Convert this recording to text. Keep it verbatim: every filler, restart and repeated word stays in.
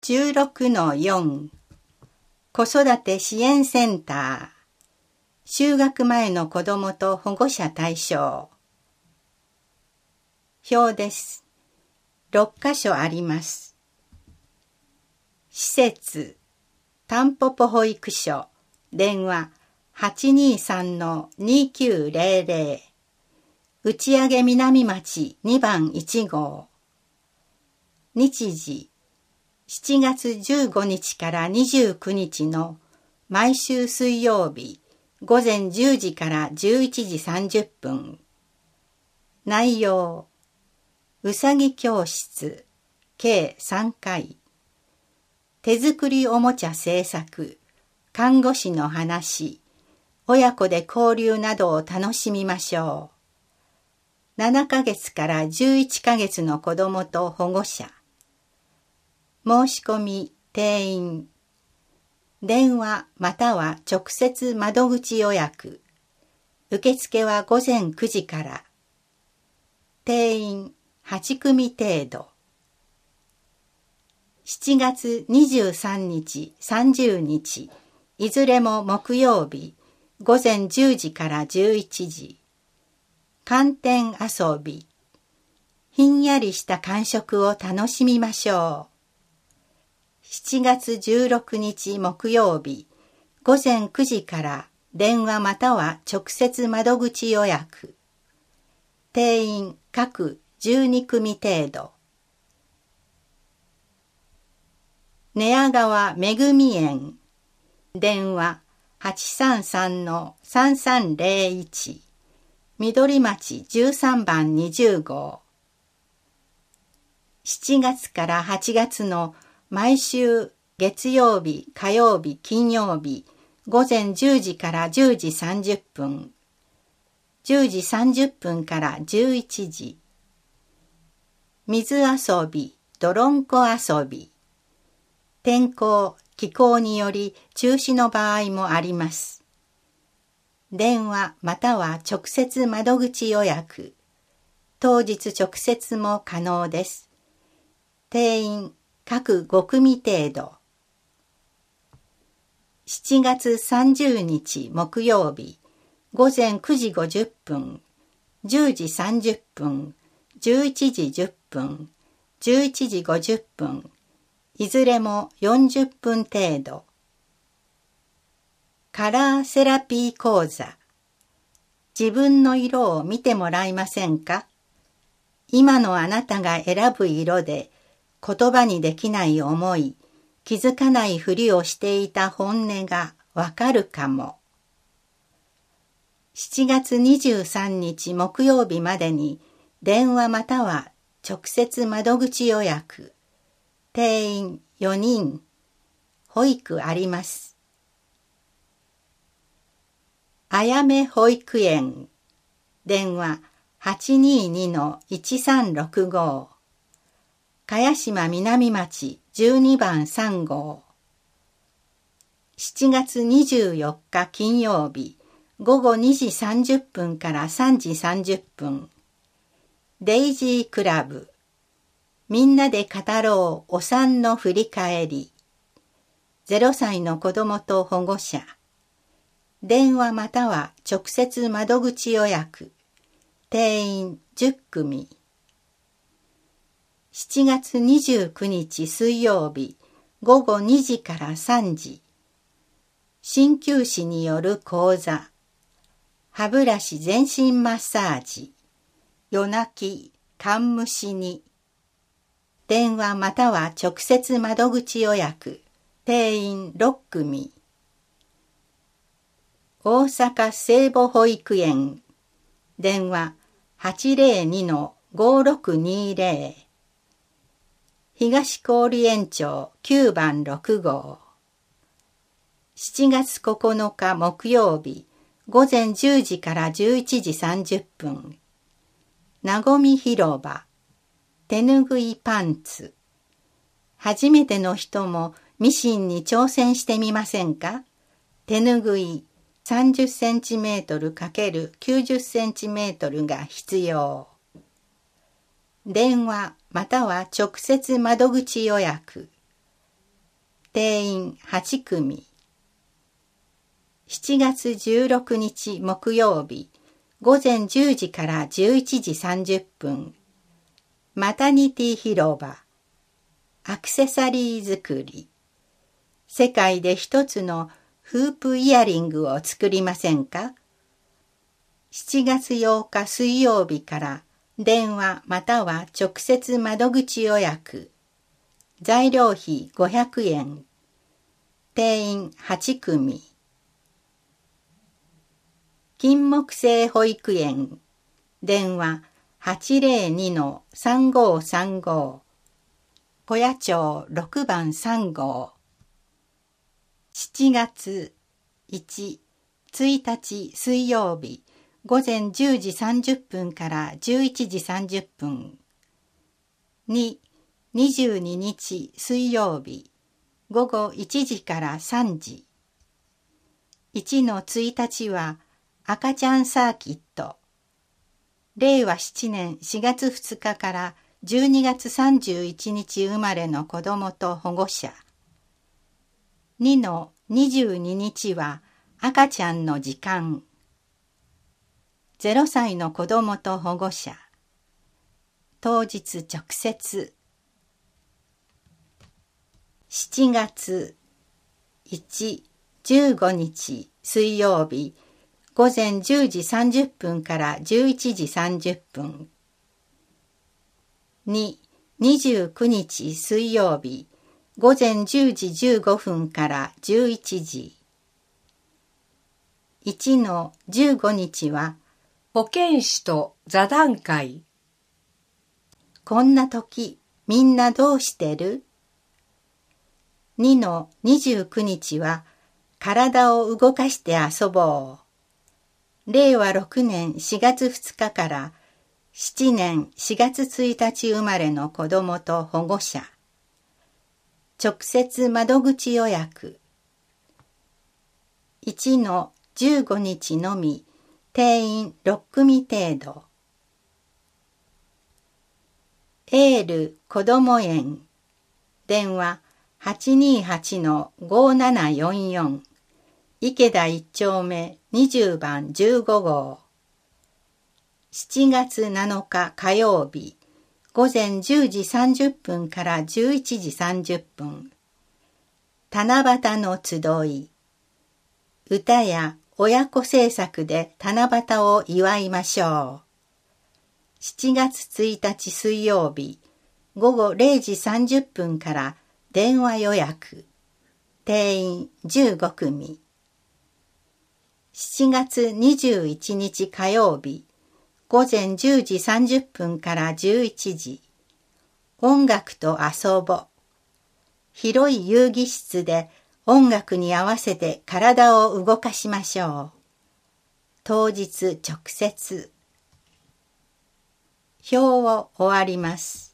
じゅうろくのよん 子育て支援センター就学前の子どもと保護者対象表です。ろっかしょあります。施設たんぽぽ保育所電話 はちにさんのにきゅうぜろぜろ 打上南町にばんいちごう日時しちがつじゅうごにちからにじゅうくにちの毎週水曜日ごぜんじゅうじからじゅういちじさんじゅっぷん内容うさぎ教室計さんかい手作りおもちゃ制作看護師の話親子で交流などを楽しみましょう。ななかげつからじゅういっかげつの子どもと保護者申し込み定員電話または直接窓口予約受付はごぜんくじから定員はちくみ程度しちがつにじゅうさんにちさんじゅうにちいずれも木曜日ごぜんじゅうじからじゅういちじ寒天遊びひんやりした感触を楽しみましょう。しちがつじゅうろくにち木曜日ごぜんくじから電話または直接窓口予約定員各じゅうにくみ程度寝屋川めぐみ園電話 はちさんさんのさんさんぜろいち 緑町じゅうさんばんにじゅうごうしちがつからはちがつの毎週月曜日火曜日金曜日ごぜんじゅうじからじゅうじさんじゅっぷんじゅうじさんじゅっぷんからじゅういちじ水遊び泥んこ遊び天候気候により中止の場合もあります。電話または直接窓口予約当日直接も可能です。定員各ごくみ程度しちがつさんじゅうにち木曜日ごぜんくじごじゅっぷんじゅうじさんじゅっぷんじゅういちじじゅっぷんじゅういちじごじゅっぷんいずれもよんじゅっぷん程度カラーセラピー講座自分の色を見てもらえませんか？今のあなたが選ぶ色で言葉にできない思い、気づかないふりをしていた本音がわかるかも。しちがつにじゅうさんにち木曜日までに電話または直接窓口予約、定員よにん、保育あります。あやめ保育園、電話 はちにーにのいちさんろくごう茅島南町じゅうにばんさんごうしちがつにじゅうよっか金曜日ごごにじさんじゅっぷんからさんじさんじゅっぷんデイジークラブみんなで語ろうお産の振り返りゼロさいの子どもと保護者電話または直接窓口予約定員じゅっくみしちがつにじゅうくにち水曜日ごごにじからさんじ鍼灸師による講座歯ブラシ全身マッサージ夜泣き看無しに電話または直接窓口予約定員ろっくみ大阪聖母保育園電話 はちぜろにのごろくにぜろ東郡園町きゅうばんろくごうしちがつここのか木曜日ごぜんじゅうじからじゅういちじさんじゅっぷんなごみ広場手ぬぐいパンツ初めての人もミシンに挑戦してみませんか？手ぬぐいさんじゅっセンチメートル ×きゅうじゅっセンチメートル が必要電話または直接窓口予約定員はち組。しちがつじゅうろくにち木曜日、ごぜんじゅうじからじゅういちじさんじゅっぷん。マタニティ広場。アクセサリー作り。世界で一つのフープイヤリングを作りませんか？しちがつようか水曜日から電話または直接窓口予約。材料費ごひゃくえん。定員はち組。金木犀保育園。電話 はちぜろにのさんごーさんご。小谷町ろくばんさんごう。しちがついち、ついたち水曜日、ごぜんじゅうじさんじゅっぷんからじゅういちじさんじゅっぷん。に、にじゅうににち水曜日、ごごいちじからさんじ。いちのついたちは赤ちゃんサーキット。れいわしちねんしがつふつかからじゅうにがつさんじゅういちにち生まれの子供と保護者。にのにじゅうににちは赤ちゃんの時間。ぜろさいの子供と保護者。当日直接。しちがついち、じゅうごにち水曜日、ごぜんじゅうじさんじゅっぷんからじゅういちじさんじゅっぷん。に、にじゅうくにち水曜日、ごぜんじゅうじじゅうごふんからじゅういちじ。いちのじゅうごにちは保健師と座談会。 こんな時みんなどうしてる？にのにじゅうくにちは体を動かして遊ぼう。れいわろくねんしがつふつかからしちねんしがつついたち生まれの子供と保護者。直接窓口予約。いちのじゅうごにちのみ、定員ろっ組程度。エールこども園。電話 はちにーはちのごーななよんよん。池田いっちょうめにじゅうばんじゅうごごう。しちがつなのか火曜日、ごぜんじゅうじさんじゅっぷんからじゅういちじさんじゅっぷん。七夕の集い。歌や親子制作で七夕を祝いましょう。しちがつついたち水曜日、ごごれいじさんじゅっぷんから電話予約。定員じゅうご組。しちがつにじゅういちにち火曜日、ごぜんじゅうじさんじゅっぷんからじゅういちじ。音楽と遊ぼ。広い遊戯室で音楽に合わせて体を動かしましょう。当日直接。表を終わります。